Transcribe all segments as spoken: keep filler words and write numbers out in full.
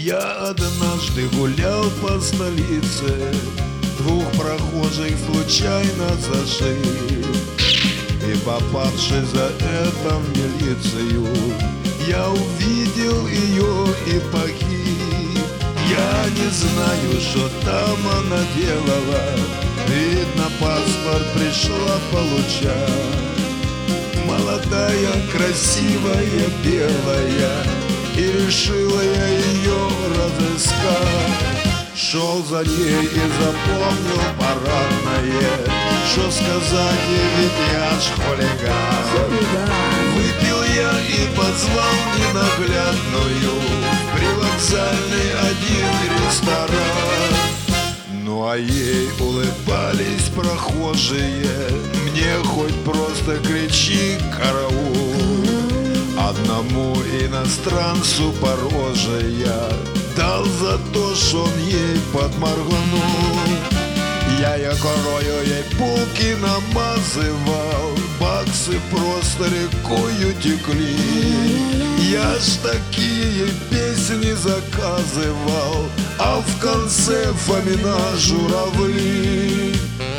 Я однажды гулял по столице, двух прохожих случайно зашиб. И попавши за это в милицию, я увидел ее и погиб. Я не знаю, что там она делала, видно, паспорт пришла получать. Молодая, красивая, белая, и решила я ее разыскать. Шел за ней и запомнил парадное, что сказать ей, ведь я ж хулиган. Выпил я и позвал ненаглядную в привокзальный один ресторан. Ну а ей улыбались прохожие, мне хоть просто кричи караул. Одному иностранцу по роже я дал за то, что он ей подморгнул. Я ее корою, ей булки намазывал, баксы просто рекою текли. Я ж такие песни заказывал, а в конце Фомина журавли.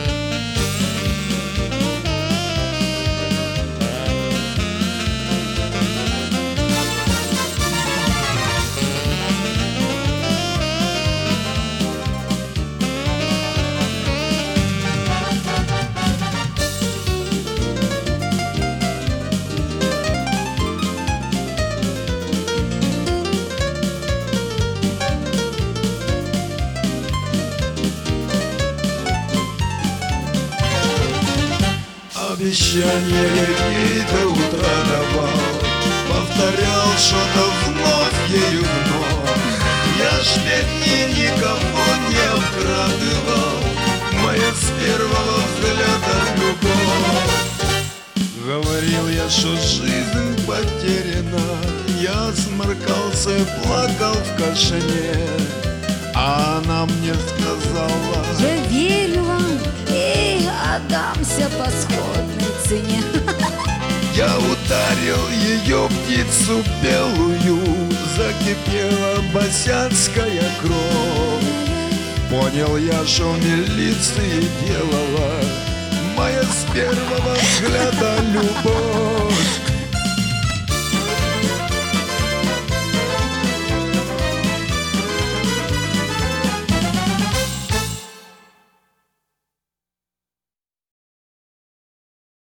Обещание ей до утра давал, повторял что-то вновь ею вновь. Я ж пять дней никого не обкрадывал, моя с первого взгляда любовь. Говорил я, что жизнь потеряна, я сморкался и плакал в кашине. А она мне сказала: я верю вам и отдамся по сходной цене. Я ударил ее, птицу белую, закипела босянская кровь. Понял я, что в милиции делала моя с первого взгляда любовь.